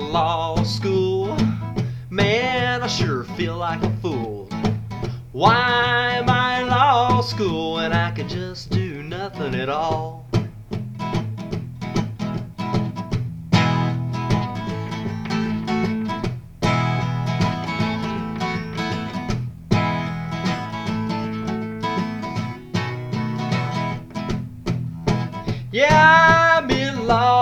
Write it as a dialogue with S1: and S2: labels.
S1: law school. Man, I sure feel like a fool. Why am I in law school when I could just do nothing at all? Yeah, I'm in law